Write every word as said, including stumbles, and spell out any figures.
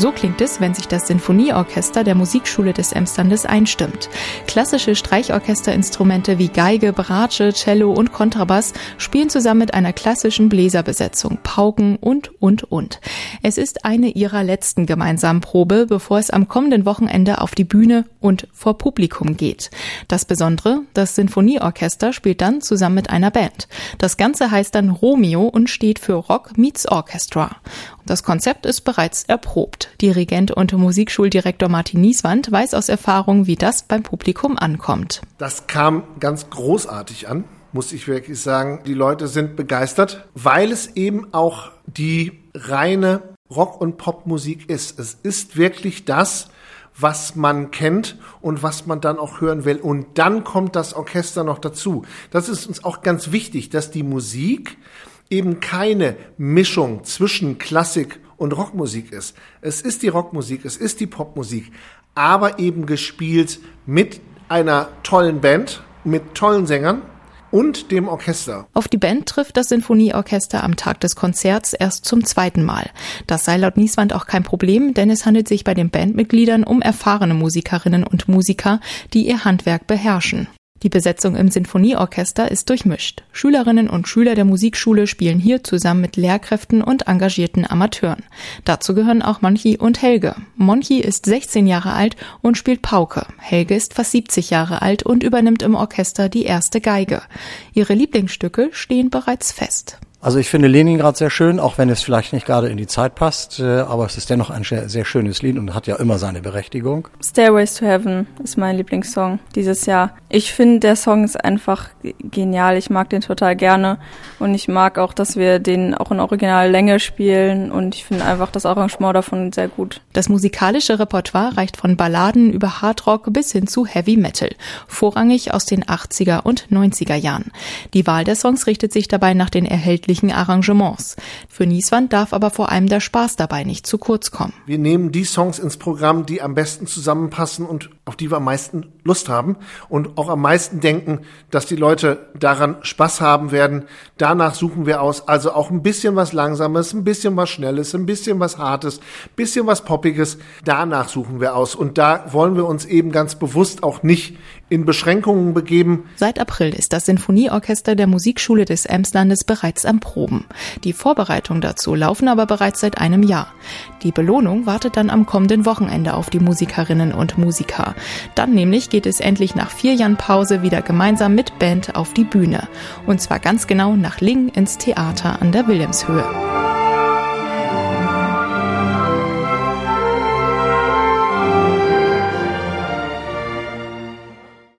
So klingt es, wenn sich das Sinfonieorchester der Musikschule des Emslandes einstimmt. Klassische Streichorchesterinstrumente wie Geige, Bratsche, Cello und Kontrabass spielen zusammen mit einer klassischen Bläserbesetzung, Pauken und, und, und. Es ist eine ihrer letzten gemeinsamen Probe, bevor es am kommenden Wochenende auf die Bühne und vor Publikum geht. Das Besondere, das Sinfonieorchester spielt dann zusammen mit einer Band. Das Ganze heißt dann Romeo und steht für Rock Meets Orchestra. Das Konzept ist bereits erprobt. Dirigent und Musikschuldirektor Martin Nieswand weiß aus Erfahrung, wie das beim Publikum ankommt. Das kam ganz großartig an, muss ich wirklich sagen. Die Leute sind begeistert, weil es eben auch die reine Rock- und Popmusik ist. Es ist wirklich das, was man kennt und was man dann auch hören will. Und dann kommt das Orchester noch dazu. Das ist uns auch ganz wichtig, dass die Musik eben keine Mischung zwischen Klassik und Rockmusik ist. Es ist die Rockmusik, es ist die Popmusik, aber eben gespielt mit einer tollen Band, mit tollen Sängern und dem Orchester. Auf die Band trifft das Sinfonieorchester am Tag des Konzerts erst zum zweiten Mal. Das sei laut Nieswand auch kein Problem, denn es handelt sich bei den Bandmitgliedern um erfahrene Musikerinnen und Musiker, die ihr Handwerk beherrschen. Die Besetzung im Sinfonieorchester ist durchmischt. Schülerinnen und Schüler der Musikschule spielen hier zusammen mit Lehrkräften und engagierten Amateuren. Dazu gehören auch Monchi und Helge. Monchi ist sechzehn Jahre alt und spielt Pauke. Helge ist fast siebzig Jahre alt und übernimmt im Orchester die erste Geige. Ihre Lieblingsstücke stehen bereits fest. Also ich finde Leningrad sehr schön, auch wenn es vielleicht nicht gerade in die Zeit passt, aber es ist dennoch ein sehr schönes Lied und hat ja immer seine Berechtigung. Stairways to Heaven ist mein Lieblingssong dieses Jahr. Ich finde, der Song ist einfach genial, ich mag den total gerne und ich mag auch, dass wir den auch in Originallänge spielen und ich finde einfach das Arrangement davon sehr gut. Das musikalische Repertoire reicht von Balladen über Hardrock bis hin zu Heavy Metal, vorrangig aus den achtziger und neunziger Jahren. Die Wahl der Songs richtet sich dabei nach den erhältlichen Arrangements. Für Nieswand darf aber vor allem der Spaß dabei nicht zu kurz kommen. Wir nehmen die Songs ins Programm, die am besten zusammenpassen und auf die wir am meisten Lust haben und auch am meisten denken, dass die Leute daran Spaß haben werden. Danach suchen wir aus, also auch ein bisschen was Langsames, ein bisschen was Schnelles, ein bisschen was Hartes, ein bisschen was Poppiges. Danach suchen wir aus und da wollen wir uns eben ganz bewusst auch nicht in Beschränkungen begeben. Seit April ist das Sinfonieorchester der Musikschule des Emslandes bereits am Proben. Die Vorbereitungen dazu laufen aber bereits seit einem Jahr. Die Belohnung wartet dann am kommenden Wochenende auf die Musikerinnen und Musiker. Dann nämlich geht es endlich nach vier Jahren Pause wieder gemeinsam mit Band auf die Bühne. Und zwar ganz genau nach Lingen ins Theater an der Wilhelmshöhe.